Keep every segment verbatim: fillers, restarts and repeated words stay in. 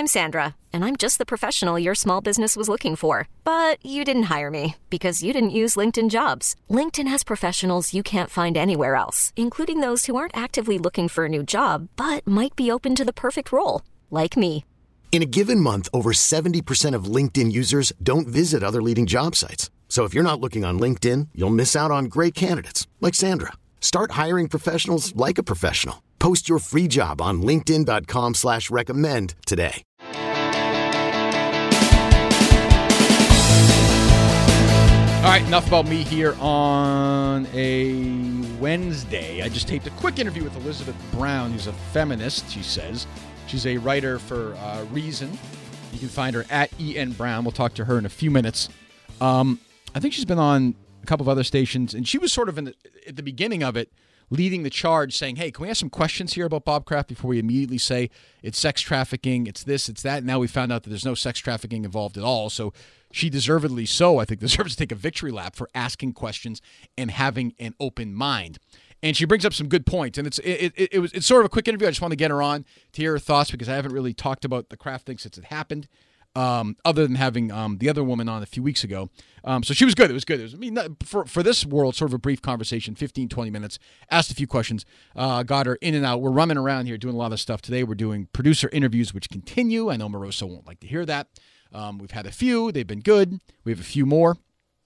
I'm Sandra, and I'm just the professional your small business was looking for. But you didn't hire me because you didn't use LinkedIn Jobs. LinkedIn has professionals you can't find anywhere else, including those who aren't actively looking for a new job, but might be open to the perfect role, like me. In a given month, over seventy percent of LinkedIn users don't visit other leading job sites. So if you're not looking on LinkedIn, you'll miss out on great candidates like Sandra. Start hiring professionals like a professional. Post your free job on linkedin.com slash recommend today. All right, enough about me here on a Wednesday. I just taped a quick interview with Elizabeth Brown, who's a feminist, she says. She's a writer for uh, Reason. You can find her at E N Brown. We'll talk to her in a few minutes. Um, I think she's been on a couple of other stations, and she was sort of in the, at the beginning of it, leading the charge, saying, hey, can we ask some questions here about Bob Kraft before we immediately say it's sex trafficking, it's this, it's that. Now we found out that there's no sex trafficking involved at all. So she deservedly so, I think, deserves to take a victory lap for asking questions and having an open mind. And she brings up some good points. And it's it, it, it was it's sort of a quick interview. I just want to get her on to hear her thoughts because I haven't really talked about the Kraft thing since it happened. Um, other than having um, the other woman on a few weeks ago. Um, so she was good. It was good. It was, I mean, for, for this world, sort of a brief conversation, fifteen, twenty minutes, asked a few questions, uh, got her in and out. We're running around here doing a lot of stuff today. We're doing producer interviews, which continue. I know Moroso won't like to hear that. Um, we've had a few. They've been good. We have a few more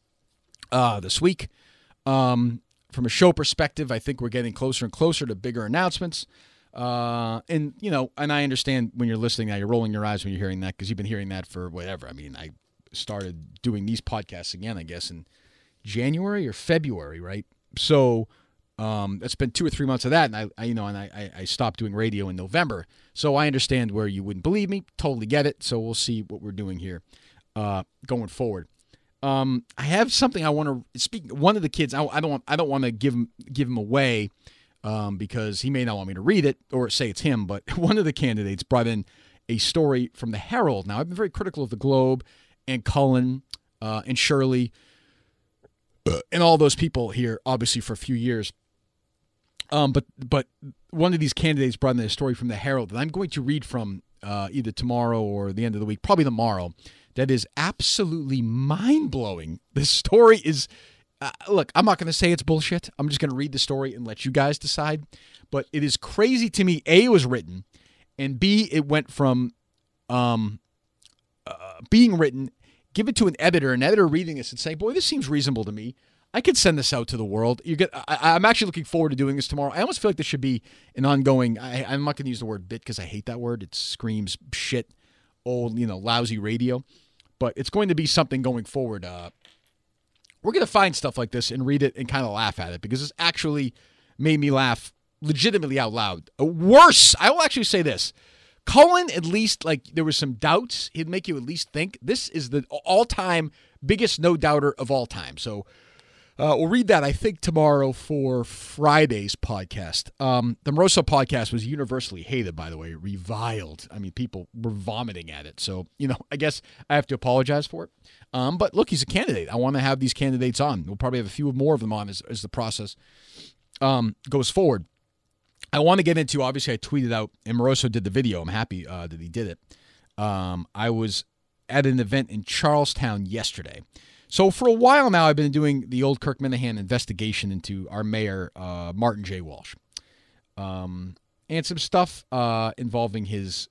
uh, this week. Um, from a show perspective, I think we're getting closer and closer to bigger announcements. Uh, and, you know, and I understand when you're listening now, you're rolling your eyes when you're hearing that because you've been hearing that for whatever. I mean, I started doing these podcasts again, I guess, in January or February, right? So um, it's been two or three months of that, and I, I you know, and I, I stopped doing radio in November. So I understand where you wouldn't believe me. Totally get it. So we'll see what we're doing here uh, going forward. Um, I have something I want to speak. One of the kids, I, I don't want, I don't want to give him give him away. Um, because he may not want me to read it or say it's him, but one of the candidates brought in a story from the Herald. Now, I've been very critical of the Globe and Cullen uh, and Shirley uh, and all those people here, obviously, for a few years. Um, but but one of these candidates brought in a story from the Herald that I'm going to read from uh, either tomorrow or the end of the week, probably tomorrow, that is absolutely mind-blowing. This story is... Uh, look, I'm not going to say it's bullshit. I'm just going to read the story and let you guys decide. But it is crazy to me, A, it was written, and B, it went from um, uh, being written, give it to an editor, an editor reading this and saying, boy, this seems reasonable to me. I could send this out to the world. You get. I, I'm actually looking forward to doing this tomorrow. I almost feel like this should be an ongoing, I, I'm not going to use the word bit because I hate that word. It screams shit, old, you know, lousy radio. But it's going to be something going forward. Uh, We're going to find stuff like this and read it and kind of laugh at it because this actually made me laugh legitimately out loud. Uh, worse, I will actually say this. Cullen, at least, like, there was some doubts. He'd make you at least think. This is the all-time biggest no-doubter of all time. So uh, we'll read that, I think, tomorrow for Friday's podcast. Um, the Moroso podcast was universally hated, by the way, reviled. I mean, people were vomiting at it. So, you know, I guess I have to apologize for it. Um, but look, he's a candidate. I want to have these candidates on. We'll probably have a few more of them on as, as the process um, goes forward. I want to get into, obviously, I tweeted out, and Moroso did the video. I'm happy uh, that he did it. Um, I was at an event in Charlestown yesterday. So for a while now, I've been doing the old Kirk Minahan investigation into our mayor, uh, Martin J. Walsh. Um, and some stuff uh, involving his,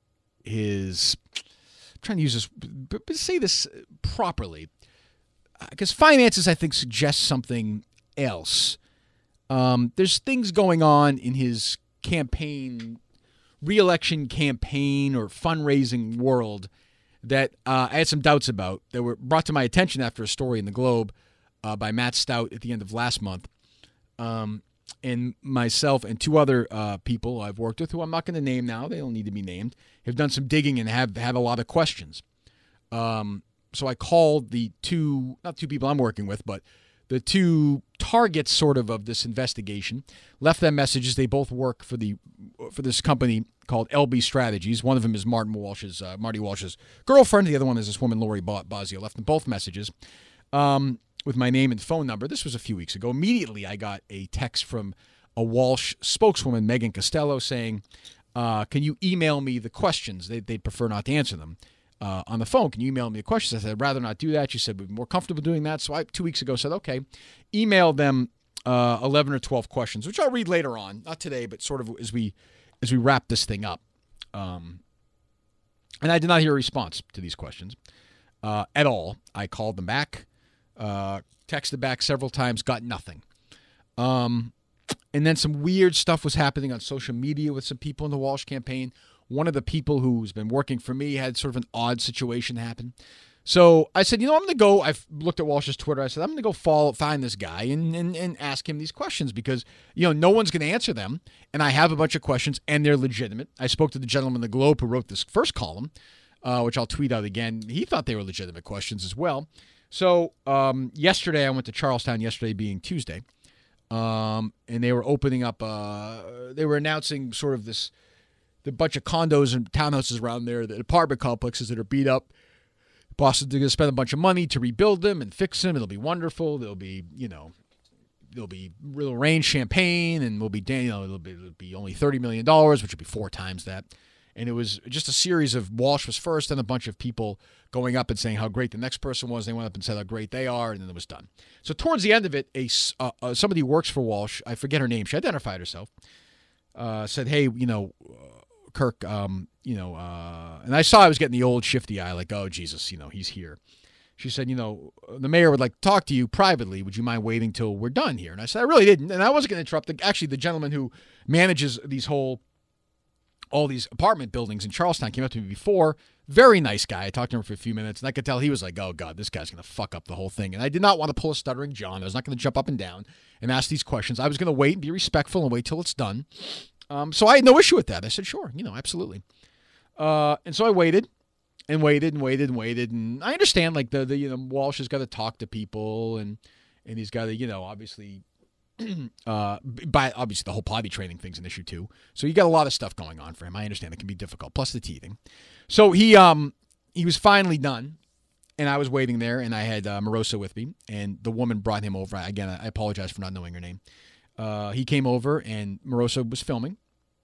his, I'm trying to use this, but say this properly, because finances, I think, suggest something else. Um, there's things going on in his campaign, re-election campaign or fundraising world that uh, I had some doubts about that were brought to my attention after a story in the Globe uh, by Matt Stout at the end of last month. Um, and myself and two other uh, people I've worked with, who I'm not going to name now, they don't need to be named, have done some digging and have had a lot of questions. Um, so I called the two, not two people I'm working with, but the two targets sort of of this investigation, left them messages. They both work for the for this company called L B Strategies. One of them is Martin Walsh's, uh, Marty Walsh's girlfriend. The other one is this woman, Lori Bozio. Left them both messages um, with my name and phone number. This was a few weeks ago. Immediately, I got a text from a Walsh spokeswoman, Megan Costello, saying, uh, can you email me the questions? They, they'd prefer not to answer them uh, on the phone. Can you email me the questions? I said, I'd rather not do that. She said, we'd be more comfortable doing that. So I, two weeks ago, said, okay, email them uh, eleven or twelve questions, which I'll read later on. Not today, but sort of as we as we wrap this thing up. Um, and I did not hear a response to these questions uh, at all. I called them back, uh, texted back several times, got nothing. Um, and then some weird stuff was happening on social media with some people in the Walsh campaign. One of the people who's been working for me had sort of an odd situation happen. So I said, you know, I'm going to go, I've looked at Walsh's Twitter. I said, I'm going to go follow, find this guy and, and, and ask him these questions because, you know, no one's going to answer them. And I have a bunch of questions and they're legitimate. I spoke to the gentleman in the Globe who wrote this first column, uh, which I'll tweet out again. He thought they were legitimate questions as well. So um, yesterday, I went to Charlestown, yesterday being Tuesday, um, and they were opening up, uh, they were announcing sort of this, the bunch of condos and townhouses around there, the apartment complexes that are beat up. Boston's going to spend a bunch of money to rebuild them and fix them. It'll be wonderful. There'll be, you know, there'll be real rain champagne, and we'll be, you know, it'll be, it'll be only thirty million dollars, which would be four times that. And it was just a series of Walsh was first, and a bunch of people going up and saying how great the next person was. They went up and said how great they are, and then it was done. So towards the end of it, a uh, uh, somebody who works for Walsh, I forget her name, she identified herself, uh, said, hey, you know, uh, Kirk, um, you know, uh, and I saw I was getting the old shifty eye, like, oh, Jesus, you know, he's here. She said, you know, the mayor would like to talk to you privately. Would you mind waiting till we're done here? And I said, I really didn't. And I wasn't going to interrupt. The, actually, the gentleman who manages these whole, all these apartment buildings in Charlestown came up to me before. Very nice guy. I talked to him for a few minutes, and I could tell he was like, oh, God, this guy's going to fuck up the whole thing. And I did not want to pull a stuttering John. I was not going to jump up and down and ask these questions. I was going to wait and be respectful and wait till it's done. Um, so I had no issue with that. I said, sure, you know, absolutely. Uh, and so I waited and waited and waited and waited. And I understand, like, the, the you know, Walsh has got to talk to people and, and he's got to, you know, obviously, uh, by obviously the whole potty training thing's an issue too. So you got a lot of stuff going on for him. I understand it can be difficult, plus the teething. So he, um, he was finally done. And I was waiting there, and I had uh, Moroso with me, and the woman brought him over. Again, I apologize for not knowing her name. Uh, he came over, and Moroso was filming.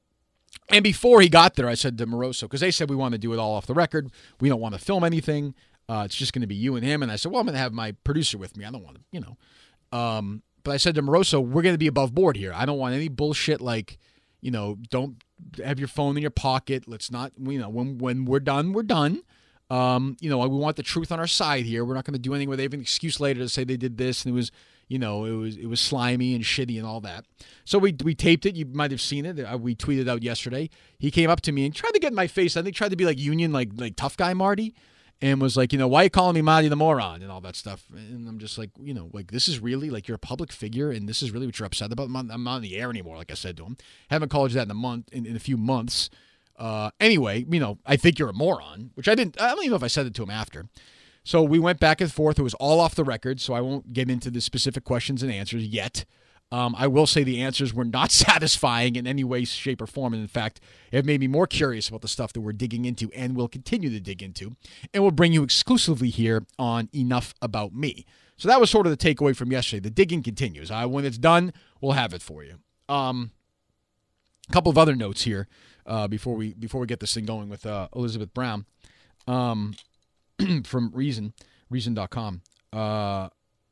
And before he got there, I said to Moroso, because they said we want to do it all off the record. We don't want to film anything. Uh, it's just going to be you and him. And I said, well, I'm going to have my producer with me. I don't want to, you know. Um, but I said to Moroso, we're going to be above board here. I don't want any bullshit like, you know, don't have your phone in your pocket. Let's not, you know, when when we're done, we're done. Um, you know, we want the truth on our side here. We're not going to do anything where they have an excuse later to say they did this and it was, you know, it was it was slimy and shitty and all that. So we we taped it. You might have seen it. We tweeted out yesterday. He came up to me and tried to get in my face. I think tried to be like Union, like like tough guy Marty, and was like, you know, why are you calling me Marty the moron and all that stuff? And I'm just like, you know, like this is really like you're a public figure and this is really what you're upset about. I'm not, I'm not on the air anymore, like I said to him. Haven't called you that in a month, in, in a few months. Uh, anyway, you know, I think you're a moron, which I didn't. I don't even know if I said it to him after. So we went back and forth. It was all off the record, so I won't get into the specific questions and answers yet. Um, I will say the answers were not satisfying in any way, shape, or form. And in fact, it made me more curious about the stuff that we're digging into and will continue to dig into. And we'll bring you exclusively here on Enough About Me. So that was sort of the takeaway from yesterday. The digging continues. Uh, when it's done, we'll have it for you. Um, a couple of other notes here uh, before we before we get this thing going with uh, Elizabeth Brown. Um from Reason, Reason dot com. Uh,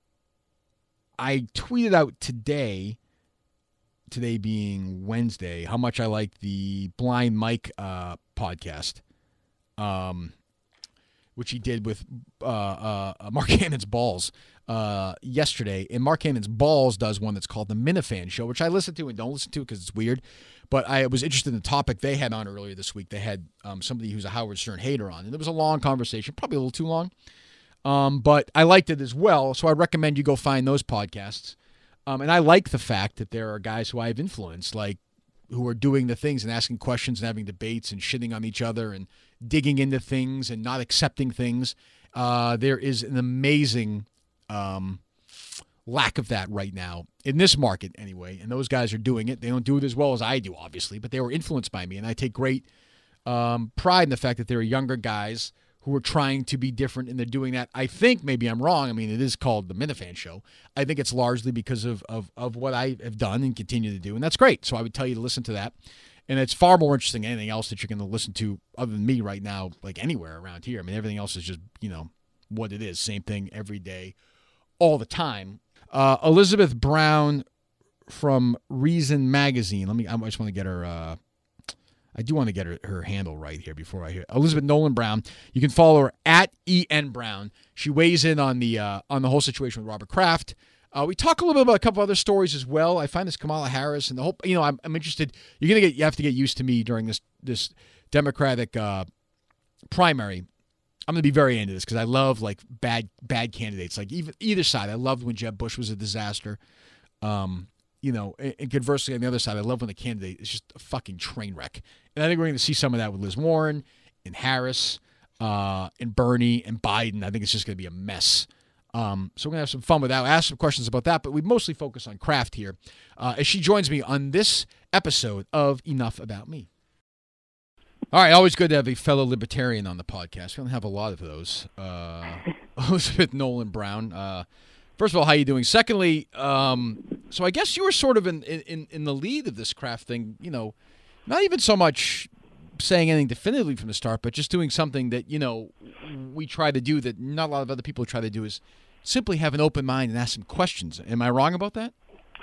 I tweeted out today, today being Wednesday, how much I like the Blind Mike uh, podcast, um, which he did with uh, uh, Mark Hannon's Balls uh, yesterday. And Mark Hannon's Balls does one that's called The Minifan Show, which I listen to and don't listen to because it's weird. But I was interested in the topic they had on earlier this week. They had um, somebody who's a Howard Stern hater on. And it was a long conversation, probably a little too long. Um, but I liked it as well, so I recommend you go find those podcasts. Um, and I like the fact that there are guys who I have influenced, like who are doing the things and asking questions and having debates and shitting on each other and digging into things and not accepting things. Uh, there is an amazing um, lack of that right now in this market anyway, and those guys are doing it. They don't do it as well as I do, obviously, but they were influenced by me, and I take great um, pride in the fact that there are younger guys who are trying to be different, and they're doing that. I think, maybe I'm wrong, I mean, it is called the Minifan Show. I think it's largely because of, of, of what I have done and continue to do, and that's great. So I would tell you to listen to that And it's far more interesting than anything else that you're going to listen to other than me right now, like anywhere around here. I mean, everything else is just, you know, what it is. Same thing every day, all the time. Uh, Elizabeth Brown from Reason Magazine. Let me, I just want to get her, uh, I do want to get her, her handle right here before I hear Elizabeth Nolan Brown. You can follow her at E N Brown. She weighs in on the uh, on the whole situation with Robert Kraft. Uh, we talk a little bit about a couple other stories as well. I find this Kamala Harris and the whole, you know, I'm, I'm interested. You're going to get, you have to get used to me during this, this Democratic uh, primary. I'm going to be very into this because I love like bad, bad candidates, like even either side. I loved when Jeb Bush was a disaster. Um, you know, and, and conversely on the other side, I love when the candidate is just a fucking train wreck. And I think we're going to see some of that with Liz Warren and Harris uh, and Bernie and Biden. I think it's just going to be a mess. Um, so we're going to have some fun with that. I'll ask some questions about that, but we mostly focus on Kraft here uh, as she joins me on this episode of Enough About Me. All right, always good to have a fellow libertarian on the podcast. We don't have a lot of those. Uh, Elizabeth Nolan Brown. Uh, first of all, how you doing? Secondly, um, so I guess you were sort of in, in, in the lead of this Kraft thing, you know, not even so much saying anything definitively from the start, but just doing something that, you know, we try to do that not a lot of other people try to do is simply have an open mind and ask some questions. Am I wrong about that?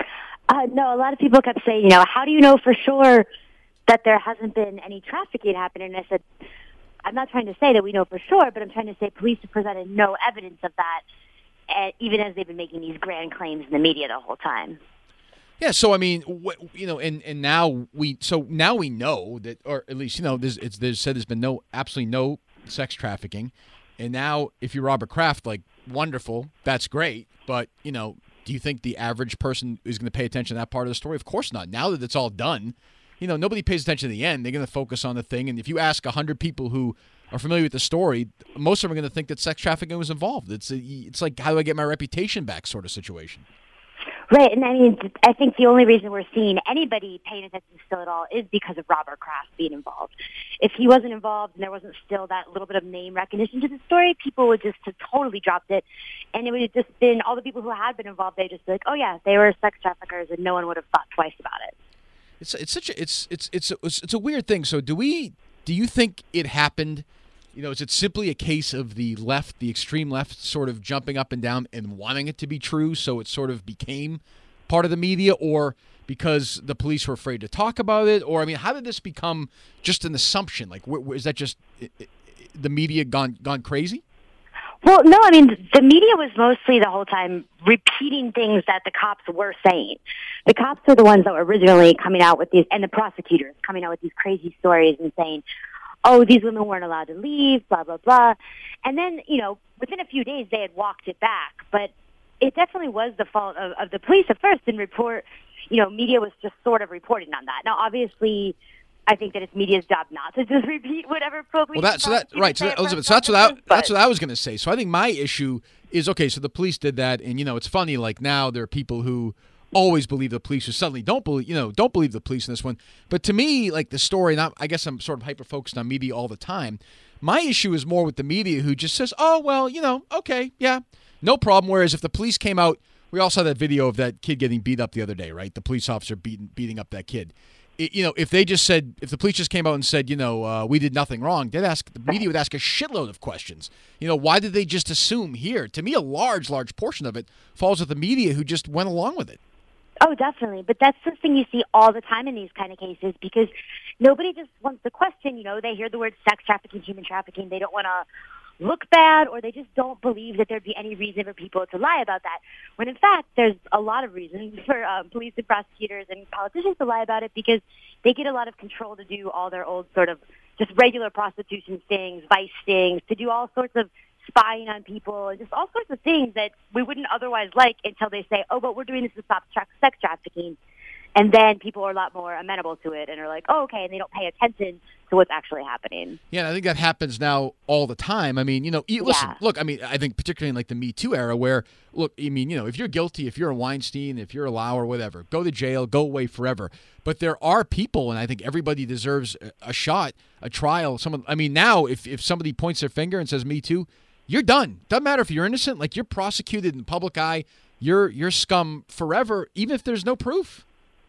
Uh, no, a lot of people kept saying, you know, how do you know for sure that there hasn't been any trafficking happening? And I said, I'm not trying to say that we know for sure, but I'm trying to say police have presented no evidence of that, uh, even as they've been making these grand claims in the media the whole time. Yeah, so I mean, what, you know, and, and now we so now we know that, or at least you know, there's it's there's said there's been no absolutely no sex trafficking, and now if you're Robert Kraft, like wonderful, that's great, but you know, do you think the average person is going to pay attention to that part of the story? Of course not. Now that it's all done, you know, nobody pays attention to the end. They're going to focus on the thing, and if you ask a hundred people who are familiar with the story, most of them are going to think that sex trafficking was involved. It's a, it's like how do I get my reputation back sort of situation. Right, and I mean, I think the only reason we're seeing anybody paying attention still at all is because of Robert Kraft being involved. If he wasn't involved and there wasn't still that little bit of name recognition to the story, people would just have totally dropped it, and it would have just been all the people who had been involved. They'd just be like, "Oh yeah, they were sex traffickers," and no one would have thought twice about it. It's it's such a it's it's it's a, it's a weird thing. So do we? Do you think it happened? You know, is it simply a case of the left, the extreme left, sort of jumping up and down and wanting it to be true, so it sort of became part of the media, or because the police were afraid to talk about it? Or, I mean, how did this become just an assumption? Like, wh- is that just it, it, the media gone gone crazy? Well, no, I mean, the media was mostly the whole time repeating things that the cops were saying. The cops were the ones that were originally coming out with these, and the prosecutors coming out with these crazy stories and saying, oh, these women weren't allowed to leave, blah, blah, blah. And then, you know, within a few days, they had walked it back. But it definitely was the fault of, of the police at first, and report, you know, media was just sort of reporting on that. Now, obviously, I think that it's media's job not to just repeat whatever police. Well, that, so that, right, so that, Elizabeth, so that's what, I, that's what I was going to say. So I think my issue is, okay, so the police did that, and, you know, it's funny, like, now there are people who always believe the police, who suddenly don't believe, you know, don't believe the police in this one. But to me, like, the story, and I, I guess I'm sort of hyper-focused on media all the time. My issue is more with the media who just says, oh, well, you know, okay, yeah, no problem. Whereas if the police came out, we all saw that video of that kid getting beat up the other day, right? The police officer beating beating up that kid. It, you know, if they just said, if the police just came out and said, you know, uh, we did nothing wrong, they'd ask, the media would ask a shitload of questions. You know, why did they just assume here? To me, a large, large portion of it falls with the media who just went along with it. Oh, definitely. But that's the thing you see all the time in these kind of cases, because nobody just wants to question. You know, they hear the word sex trafficking, human trafficking. They don't want to look bad, or they just don't believe that there'd be any reason for people to lie about that. When in fact, there's a lot of reasons for um, police and prosecutors and politicians to lie about it, because they get a lot of control to do all their old sort of just regular prostitution stings, vice stings, to do all sorts of spying on people, and just all sorts of things that we wouldn't otherwise like, until they say, oh, but we're doing this to stop tra- sex trafficking. And then people are a lot more amenable to it and are like, oh, okay, and they don't pay attention to what's actually happening. Yeah, and I think that happens now all the time. I mean, you know, you, listen, yeah. look, I mean, I think particularly in like the Me Too era where, look, I mean, you know, if you're guilty, if you're a Weinstein, if you're a Lauer, whatever, go to jail, go away forever. But there are people, and I think everybody deserves a shot, a trial. Someone, I mean, now if, if somebody points their finger and says Me Too, you're done. Doesn't matter if you're innocent. Like, you're prosecuted in public eye. You're you're scum forever, even if there's no proof.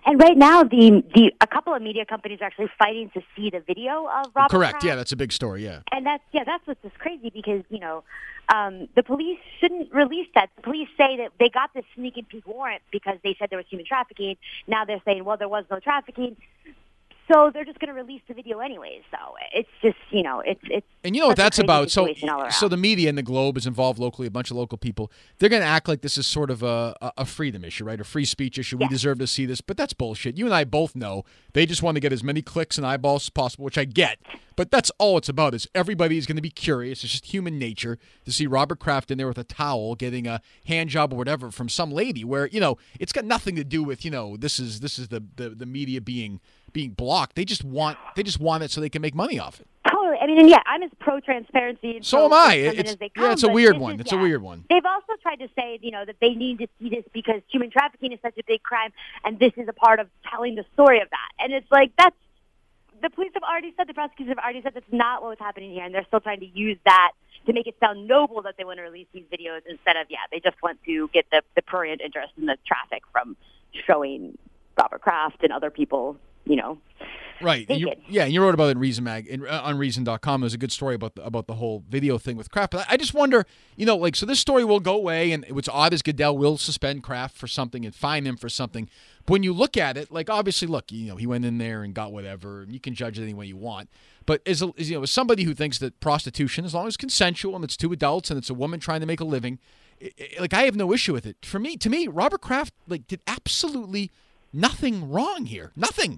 And right now, the the a couple of media companies are actually fighting to see the video of Robert Correct. Kraft. Yeah, that's a big story. Yeah. And that's yeah, that's what's just crazy because you know um, the police shouldn't release that. The police say that they got this sneak and peek warrant because they said there was human trafficking. Now they're saying, well, there was no trafficking. So they're just going to release the video anyways. So it's just, you know, it's it's. And you know what that's about? So, all so the media and the Globe is involved locally. A bunch of local people. They're going to act like this is sort of a, a freedom issue, right? A free speech issue. Yeah. We deserve to see this, but that's bullshit. You and I both know they just want to get as many clicks and eyeballs as possible, which I get. But that's all it's about. Is everybody's going to be curious. It's just human nature to see Robert Kraft in there with a towel, getting a hand job or whatever from some lady. Where you know it's got nothing to do with you know this is this is the the, the media being. being blocked. They just want they just want it so they can make money off it. Totally. I mean, and yeah, I'm as pro transparency. So am I. It's, as they yeah, come, it's a but weird this one. is- It's yeah. a weird one. They've also tried to say, you know, that they need to see this because human trafficking is such a big crime, and this is a part of telling the story of that. And it's like that's the police have already said, the prosecutors have already said that's not what was happening here, and they're still trying to use that to make it sound noble that they want to release these videos instead of, yeah, they just want to get the the prurient interest in the traffic from showing Robert Kraft and other people, you know. Right. And you, naked. yeah, and you wrote about it in Reason Mag in, uh, on Reason dot com. There's a good story about the, about the whole video thing with Kraft. But I, I just wonder, you know, like, so this story will go away, and what's odd is Goodell will suspend Kraft for something and fine him for something. But when you look at it, like, obviously, look, you know, he went in there and got whatever, and you can judge it any way you want. But as, a, as you know, as somebody who thinks that prostitution, as long as it's consensual and it's two adults and it's a woman trying to make a living, it, it, like, I have no issue with it. For me, to me, Robert Kraft, like, did absolutely nothing wrong here. Nothing.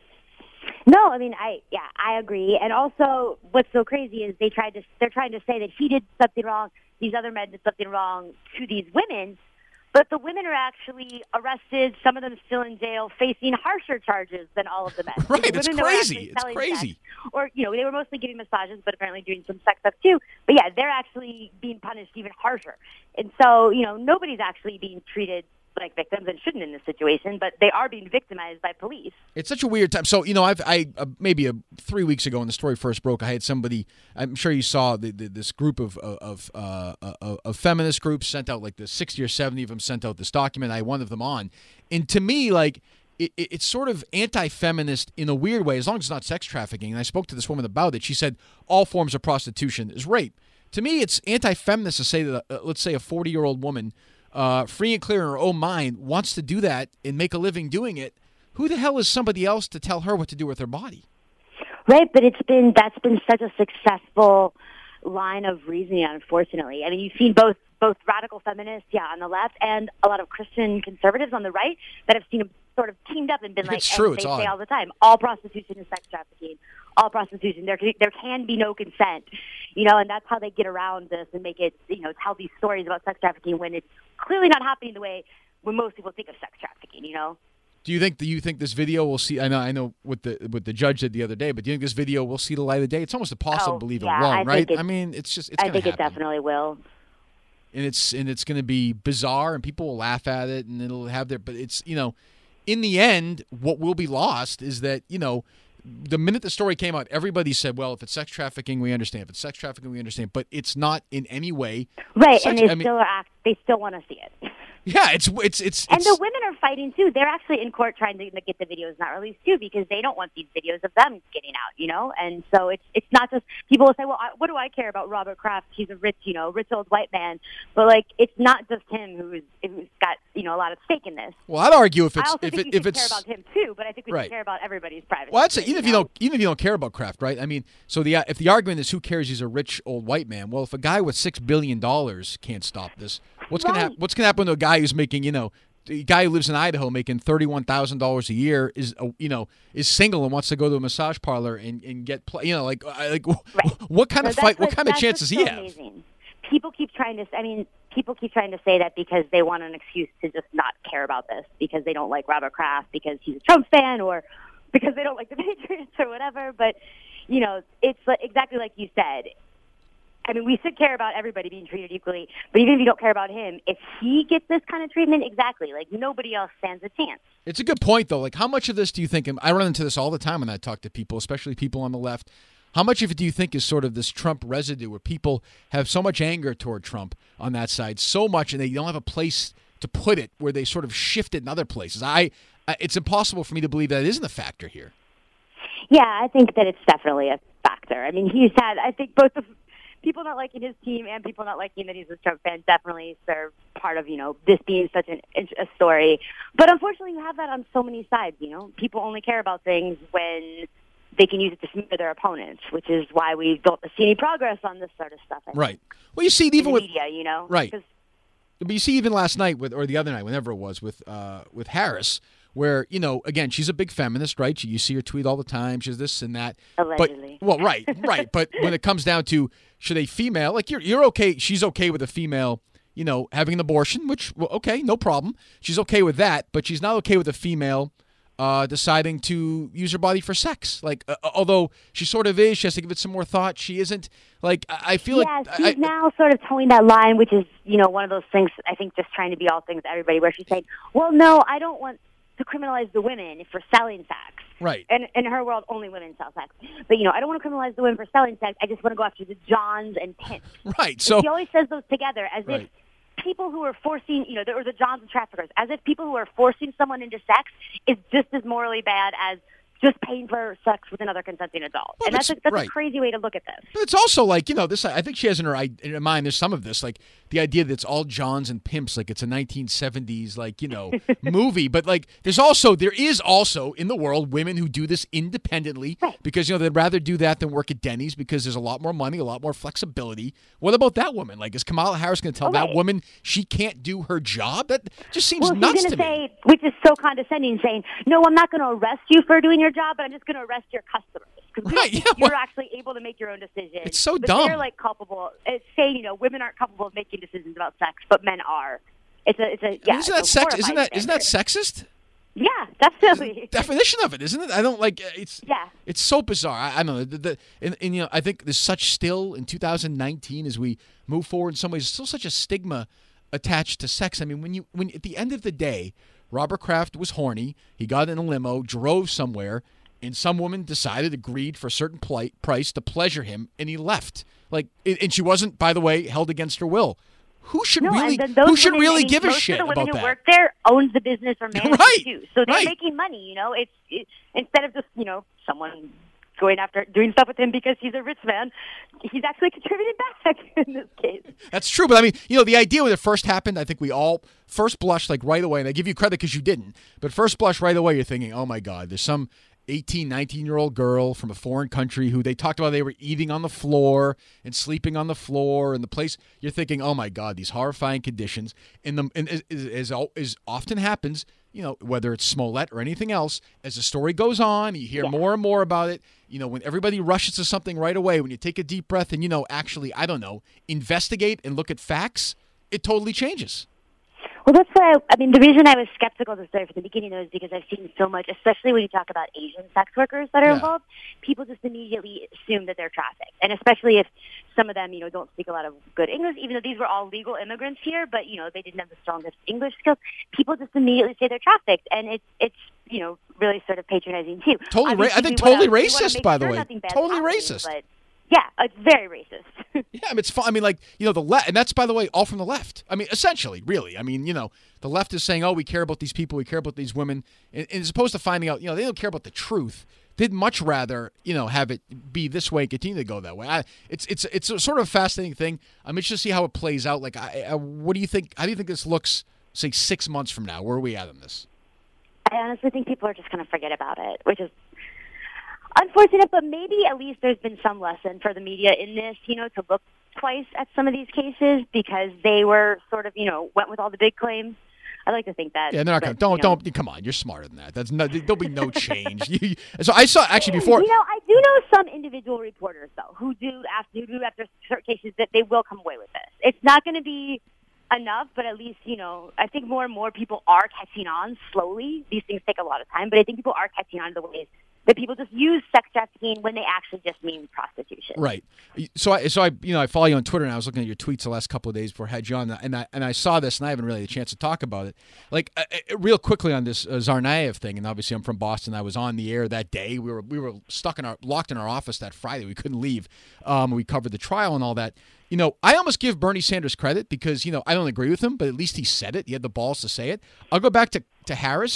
No, I mean, I yeah, I agree. And also, what's so crazy is they tried to they're trying to say that he did something wrong, these other men did something wrong to these women, but the women are actually arrested. Some of them still in jail, facing harsher charges than all of the men. Right, The it's women that were crazy. actually It's selling crazy. sex, or you know, they were mostly giving massages, but apparently doing some sex stuff too. But yeah, they're actually being punished even harsher. And so, you know, nobody's actually being treated like victims and shouldn't in this situation, but they are being victimized by police. It's such a weird time. So, you know, I've I uh, maybe a, three weeks ago when the story first broke, I had somebody. I'm sure you saw the, the, this group of of uh, of, of feminist groups sent out like the sixty or seventy of them sent out this document. I had one of them on, and to me, like it, it, it's sort of anti-feminist in a weird way, as long as it's not sex trafficking. And I spoke to this woman about it. She said all forms of prostitution is rape. To me, it's anti-feminist to say that, uh, let's say, a forty-year-old woman. Uh, free and clear in her own mind, wants to do that and make a living doing it. Who the hell is somebody else to tell her what to do with her body? Right, but it's been that's been such a successful line of reasoning, unfortunately. I mean, you've seen both both radical feminists, yeah, on the left, and a lot of Christian conservatives on the right that have seen them sort of teamed up and been like, It's true, and it's they odd. say all the time, all prostitution is sex trafficking. All prostitution, there can, there can be no consent, you know, and that's how they get around this and make it, you know, tell these stories about sex trafficking when it's clearly not happening the way when most people think of sex trafficking, you know. Do you think do you think this video will see? I know I know what the what the judge did the other day, but do you think this video will see the light of day? It's almost impossible Oh, to believe yeah, it won't, I think right? it- I mean, it's just it's I gonna think happen. it definitely will. and it's and it's going to be bizarre, and people will laugh at it, and it'll have their. But it's you know, in the end, what will be lost is that you know. The minute the story came out, everybody said, well, if it's sex trafficking, we understand. If it's sex trafficking, we understand. But it's not in any way. Right, sex- and they I mean, still are act, they still want to see it. yeah, it's it's it's. And it's the women are fighting too. They're actually in court trying to get the videos not released too because they don't want these videos of them getting out, you know. And so it's it's not just people will say, well, I, what do I care about Robert Kraft? He's a rich, you know, rich old white man. But like, it's not just him who's who's got you know a lot of stake in this. well, I'd argue if I it's also if think it we if should it's care about him too, but I think we Right. should care about everybody's privacy. well, I'd say too, even if you don't even if you don't care about Kraft, right? I mean, so the if the argument is who cares? He's a rich old white man. Well, if a guy with six billion dollars can't stop this, what's gonna Right. happen? What's gonna happen to a guy who's making you know? The guy who lives in Idaho making thirty-one thousand dollars a year is, uh, you know, is single and wants to go to a massage parlor and, and get, play, you know, like, I- like, Right. what kind No, of that's fight, what what- kind of that's chances what's he so have? amazing. People keep trying to. I mean, people keep trying to say that because they want an excuse to just not care about this because they don't like Robert Kraft because he's a Trump fan or because they don't like the Patriots or whatever. But you know, it's like, exactly like you said. I mean, we should care about everybody being treated equally, but even if you don't care about him, if he gets this kind of treatment, exactly, like nobody else stands a chance. It's a good point, though. Like, how much of this do you think, and I run into this all the time when I talk to people, especially people on the left, how much of it do you think is sort of this Trump residue where people have so much anger toward Trump on that side, so much, and they don't have a place to put it where they sort of shift it in other places? I it's impossible for me to believe that it isn't a factor here. Yeah, I think that it's definitely a factor. I mean, he's had, I think both the people not liking his team and people not liking that he's a Trump fan definitely serve part of, you know, this being such an, a story. But unfortunately, you have that on so many sides, you know. People only care about things when they can use it to smear their opponents, which is why we don't see any progress on this sort of stuff. I right. Think. Well, you see, it even in the with media, you know, right. But you see, even last night with, or the other night, whenever it was, with uh, with Harris, where, you know, again, she's a big feminist, right? You see her tweet all the time. She's this and that. Allegedly. But, well, right, right. But when it comes down to should a female, like you're you're okay, she's okay with a female, you know, having an abortion, which, well, okay, no problem. She's okay with that, but she's not okay with a female uh, deciding to use her body for sex. Like, uh, although she sort of is, she has to give it some more thought. She isn't. Like, I, I feel yeah, like... she's I, now sort of towing that line, which is, you know, one of those things, I think, just trying to be all things to everybody, where she's saying, well, no, I don't want to criminalize the women for selling sex. Right. And in her world, only women sell sex. But, you know, I don't want to criminalize the women for selling sex. I just want to go after the Johns and pimps. Right. So she always says those together as right. if people who are forcing, you know, or the Johns and traffickers, as if people who are forcing someone into sex is just as morally bad as just paying for sex with another consenting adult. Well, and that's, a, that's right. a crazy way to look at this. But it's also like, you know, this. I think she has in her, in her mind, there's some of this, like the idea that it's all Johns and pimps, like it's a nineteen seventies, like, you know, movie. But, like, there's also, there is also in the world women who do this independently right. because, you know, they'd rather do that than work at Denny's because there's a lot more money, a lot more flexibility. What about that woman? Like, is Kamala Harris going to tell oh, that right. woman she can't do her job? That just seems well, nuts she's to gonna me. say, which is so condescending, saying, no, I'm not going to arrest you for doing your job, but I'm just going to arrest your customers. Because right, yeah, you're well, actually able to make your own decisions. It's so but dumb. They're like culpable. It's saying, you know, women aren't culpable of making decisions about sex, but men are. It's a, it's a, yeah. Isn't that it's a sex? Isn't that, horrifying isn't that standard. sexist? Yeah, definitely. Definition of it, isn't it? I don't like it's. Yeah. It's so bizarre. I, I don't know. The, the, and, and you know, I think there's such still in two thousand nineteen as we move forward. In some ways, still such a stigma attached to sex. I mean, when you when at the end of the day, Robert Kraft was horny. He got in a limo, drove somewhere, and some woman decided, agreed for a certain pli- price to pleasure him, and he left. Like, and she wasn't, by the way, held against her will. Who should no, really? and those Who should women, really I mean, give a most shit of the women about who that? work there owns the business or manages Right, it too, so they're right. making money. You know, it's it, instead of just you know someone going after doing stuff with him because he's a rich man, he's actually contributing back in this case. That's true, but I mean, you know, the idea when it first happened, I think we all first blush like right away, and I give you credit because you didn't, but first blush right away, you're thinking, oh my God, there's some eighteen, nineteen-year-old girl from a foreign country who they talked about they were eating on the floor and sleeping on the floor and the place. You're thinking, oh my God, these horrifying conditions. And, the, and as, as, as often happens, you know, whether it's Smollett or anything else, as the story goes on, you hear yeah. more and more about it. You know, when everybody rushes to something right away, when you take a deep breath and, you know, actually, I don't know, investigate and look at facts, it totally changes. Well, that's why, I, I mean, the reason I was skeptical of the story from the beginning, though, is because I've seen so much, especially when you talk about Asian sex workers that are Yeah. involved, people just immediately assume that they're trafficked. And especially if some of them, you know, don't speak a lot of good English, even though these were all legal immigrants here, but, you know, they didn't have the strongest English skills, people just immediately say they're trafficked. And it's, it's you know, really sort of patronizing, too. Totally, ra- I think we totally wanna, we wanna racist, make by the sure way. nothing bad's Totally happening, racist. But yeah, it's very racist. Yeah, I mean, it's fun. I mean, like, you know, the left, and that's, by the way, all from the left. I mean, essentially, really. I mean, you know, the left is saying, oh, we care about these people, we care about these women, and, and as opposed to finding out, you know, they don't care about the truth. They'd much rather, you know, have it be this way and continue to go that way. I, it's it's it's a sort of a fascinating thing. I'm interested to see how it plays out. Like, I, I, what do you think? How do you think this looks, say, six months from now? Where are we at on this? I honestly think people are just going to forget about it, which is unfortunate, but maybe at least there's been some lesson for the media in this, you know, to look twice at some of these cases because they were sort of, you know, went with all the big claims. I like to think that. Yeah, they're not but, going to, don't, you know, don't, come on, you're smarter than that. That's no, there'll be no change. You, so I saw, actually, before. You know, I do know some individual reporters, though, who do after, who do after certain cases that they will come away with this. It's not going to be enough, but at least, you know, I think more and more people are catching on slowly. These things take a lot of time, but I think people are catching on to the ways that people just use sex trafficking when they actually just mean prostitution. Right. So I, so I, you know, I follow you on Twitter, and I was looking at your tweets the last couple of days before I had you on, and I and I saw this, and I haven't really had a chance to talk about it. Like, uh, uh, real quickly on this uh, Tsarnaev thing, and obviously I'm from Boston. I was on the air that day. We were we were stuck in our locked in our office that Friday. We couldn't leave. Um, we covered the trial and all that. You know, I almost give Bernie Sanders credit because, you know, I don't agree with him, but at least he said it. He had the balls to say it. I'll go back to, to Harris.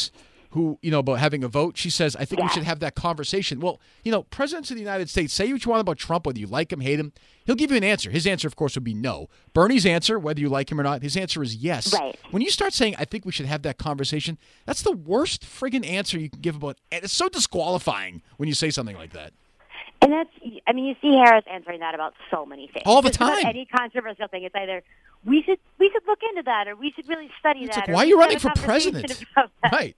who, you know, about having a vote. She says, I think Yeah. we should have that conversation. Well, you know, presidents of the United States, say what you want about Trump, whether you like him, hate him, he'll give you an answer. His answer, of course, would be no. Bernie's answer, whether you like him or not, his answer is yes. Right. When you start saying, I think we should have that conversation, that's the worst friggin' answer you can give about, and it's so disqualifying when you say something like that. And that's, I mean, you see Harris answering that about so many things. All the Just about time. Any controversial thing, it's either we should we should look into that, or we should really study It's that. like, or why are we you should running have a for conversation president? about that. Right.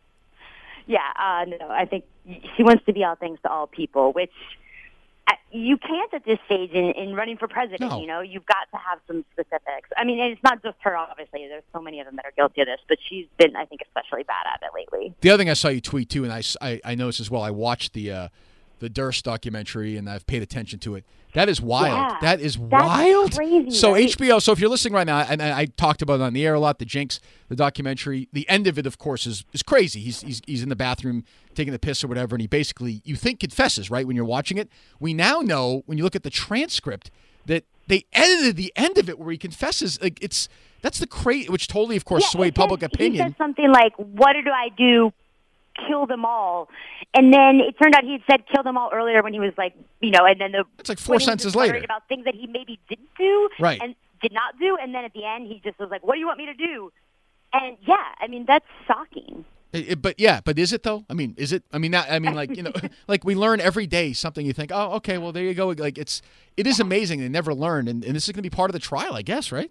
Yeah, uh, no, I think she wants to be all things to all people, which uh, you can't at this stage in, in running for president. No. You know, you've got to have some specifics. I mean, and it's not just her, obviously. There's so many of them that are guilty of this, but she's been, I think, especially bad at it lately. The other thing I saw you tweet, too, and I, I, I noticed as well, I watched the uh, the Durst documentary, and I've paid attention to it. That is wild. Yeah, that is that's wild. crazy, so right? H B O, so if you're listening right now, and I, I talked about it on the air a lot, the Jinx, the documentary, the end of it, of course, is, is crazy. He's, he's he's in the bathroom taking the piss or whatever, and he basically, you think confesses, right, when you're watching it. We now know, when you look at the transcript, that they edited the end of it where he confesses. Like, it's, that's the crazy, which totally, of course, Yeah, swayed it says- public opinion. He said something like, what did I do? Kill them all. And then it turned out he had said kill them all earlier when he was like, you know, and then the It's like four when he was sentences just worried later. about things that he maybe didn't do Right. and did not do. And then at the end, he just was like, what do you want me to do? And yeah, I mean, that's shocking. It- it- but yeah, but is it though? I mean, is it? I mean, not, I mean, like, you know, like we learn every day something. You think, oh, okay, well, there you go. Like, it's, it is amazing. They never learn, and, and this is going to be part of the trial, I guess, right?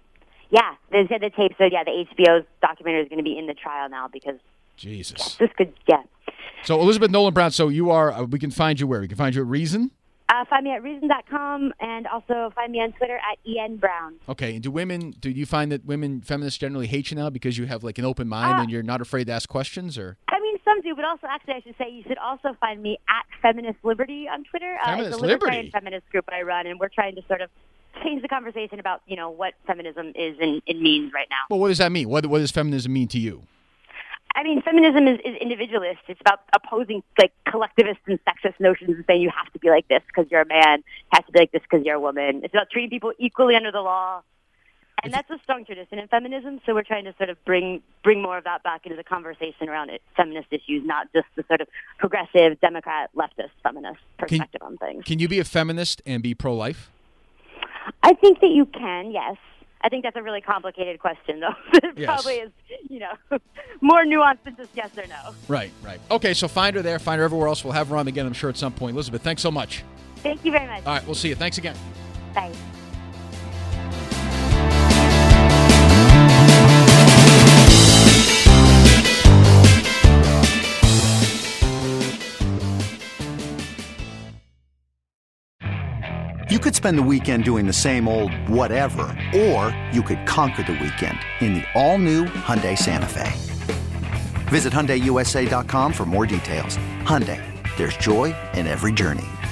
Yeah, they said the tape. So yeah, the H B O's documentary is going to be in the trial now because Jesus. this could, yeah. So Elizabeth Nolan Brown. So you are. Uh, we can find you where? We can find you at Reason. Uh, find me at reason dot com and also find me on Twitter at E N Brown. Okay. And do women? Do you find that women feminists generally hate you now because you have like an open mind Uh, and you're not afraid to ask questions, or? I mean, some do, but also, actually, I should say you should also find me at Feminist Liberty on Twitter. Uh, Feminist it's a libertarian Liberty? feminist group I run, and we're trying to sort of change the conversation about, you know, what feminism is and, and means right now. Well, what does that mean? What What does feminism mean to you? I mean, feminism is, is individualist. It's about opposing, like, collectivist and sexist notions and saying you have to be like this because you're a man, you have to be like this because you're a woman. It's about treating people equally under the law. And that's a strong tradition in feminism, so we're trying to sort of bring bring more of that back into the conversation around it, feminist issues, not just the sort of progressive, Democrat, leftist, feminist perspective on things. Can you be a feminist and be pro-life? I think that you can, yes. I think that's a really complicated question, though. It Yes. probably is, you know, more nuanced than just yes or no. Right, right. Okay, so find her there. Find her everywhere else. We'll have her on again, I'm sure, at some point. Elizabeth, thanks so much. Thank you very much. All right, we'll see you. Thanks again. Bye. You could spend the weekend doing the same old whatever, or you could conquer the weekend in the all-new Hyundai Santa Fe. Visit Hyundai U S A dot com for more details. Hyundai, there's joy in every journey.